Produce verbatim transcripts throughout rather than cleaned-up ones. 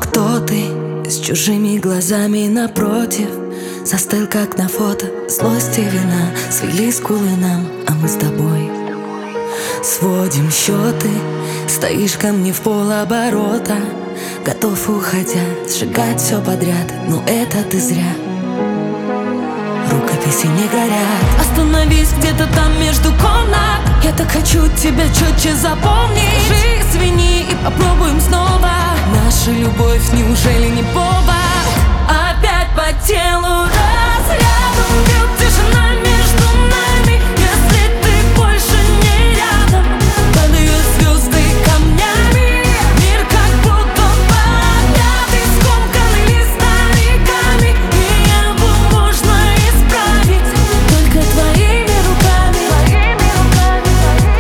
Кто ты? С чужими глазами напротив. Застыл, как на фото. Злость и вина свели скулы нам, а мы с тобой сводим счеты. Стоишь ко мне в полоборота, готов, уходя, сжигать все подряд. Но это ты зря. Рукописи не горят. Остановись где-то там между комнат. Я так хочу тебя четче запомнить. Скажи, извини и попробуем снова. Наша любовь неужели не повод? Опять по телу разрядом бьет тишина между нами. Если ты больше не рядом, падают звезды камнями. Мир как будто поднятый, скомканный листовиками. И его можно исправить только твоими руками. Твоими руками,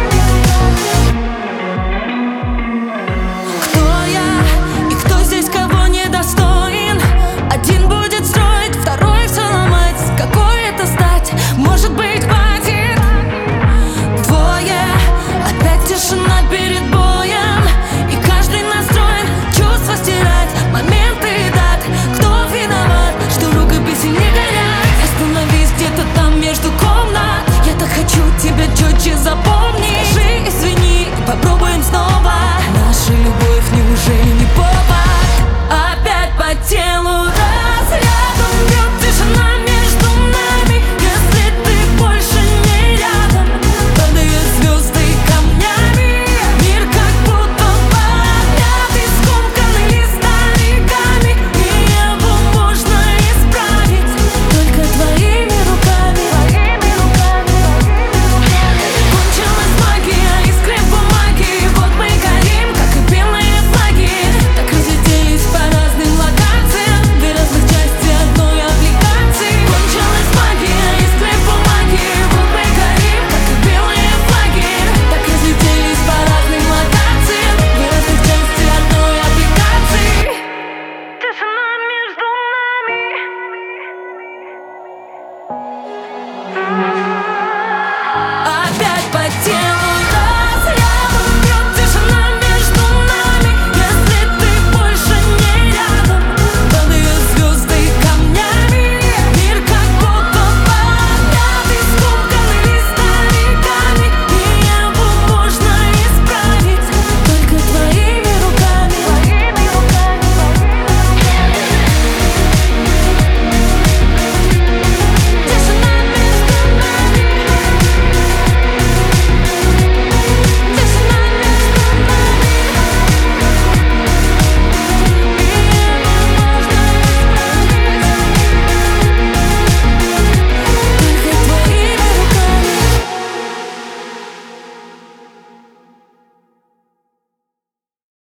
твоими руками. Кто я и кто здесь кого недостоин? Один будет строить, второй все ломать. Какой это стать? Может быть, хватит? Двое, опять тишина перед боем. И каждый настроен чувства стирать, моменты и дат. Кто виноват, что рукописи не горят? Остановись где-то там между комнат. Я так хочу тебя четче запомнить. Скажи, извини и попробуем снова. Наша любовь неужели